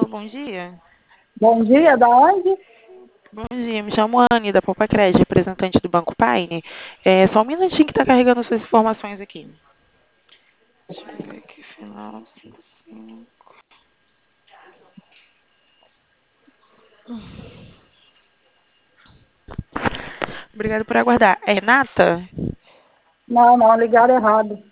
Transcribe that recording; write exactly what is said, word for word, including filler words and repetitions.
bom dia. Bom dia, da onde? Bom dia, me chamo Anne, da Poupa Crédito, representante do Banco Paine. É só um minutinho que está carregando suas informações aqui. Deixa eu ver aqui, final cinco cinco. Obrigada por aguardar. É Renata? Não, não, ligaram errado.